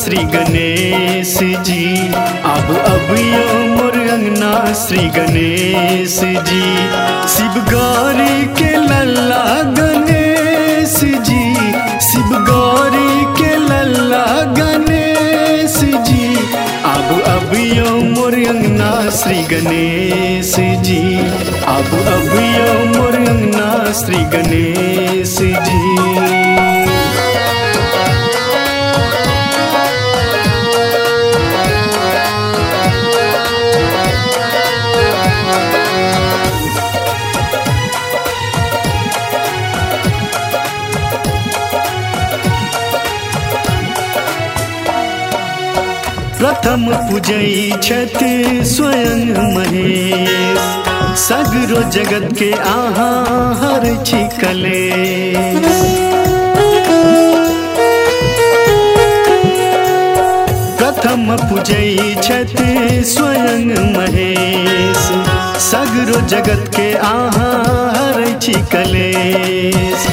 श्री गणेश जी। अब यो मोर अंगना श्री गणेश जी। शिव गौरी के लल्ला गणेश जी, शिव गौरी के लल्ला गणेश जी। अब यो मोर अंगना श्री गणेश जी। अब यो मोर अंगना श्री गणेश जी। प्रथम पूजई छथि स्वयं महेश, सगरो जगत के आहा हर छी कलेश। प्रथम पूजई छथि स्वयं महेश, सगरो जगत के आहा हर छी कलेश।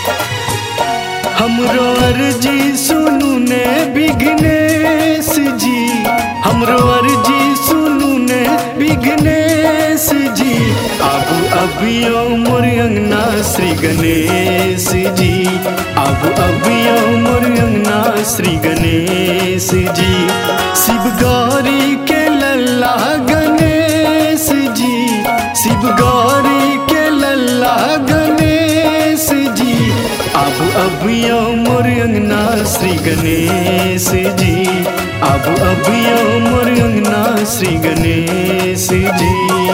हमरो अर्जी सुनू ने विघ्नेश जी, हमरो अर्जी सुनू ने विघ्नेश जी। अब यो मोर अंगना श्री गणेश जी। अब यो मोर अंगना श्री गणेश जी। शिव गौरी के लल्ला गणेश जी, शिव गौरी के लल्ला गणेश जी। अब यो मोर अंगना श्री गणेश जी। अब यो मोर अंगना श्री गणेश जी।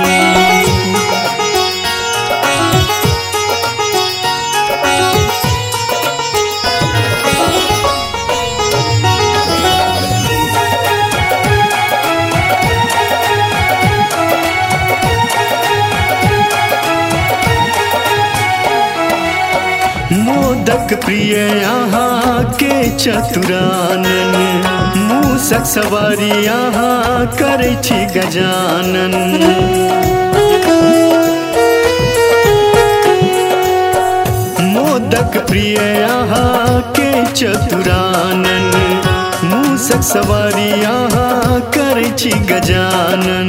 मोदक प्रिय यहाँ के चतुरानन, मूसक सवारी यहाँ करे छी गजानन। मोदक प्रिय यहाँ के चतुरानन, मूसक सवारी यहाँ करे छी गजानन।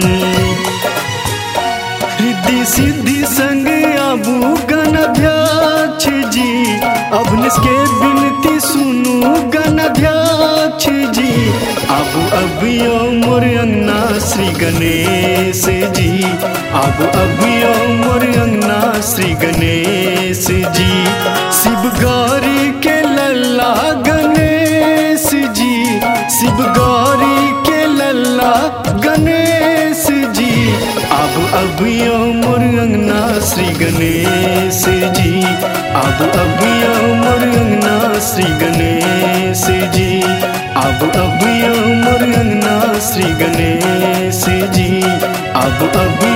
रिद्धि सिद्धि संग आबू गणाध्यक्ष जी, अवनिश के विनती सुनू गणाध्यक्ष जी। अब यो मोर अंगना श्री गणेश जी। अब यो मोर अंगना श्री गणेश जी। शिव गौरी के लल्ला गणेश जी, शिव गौरी के लल्ला गणेश जी। अब यो मोर अंगना श्री गणेश जी। अब यो मोर अंगना श्री गणेश जी। अब यो मोर अंगना श्री गणेश जी। अब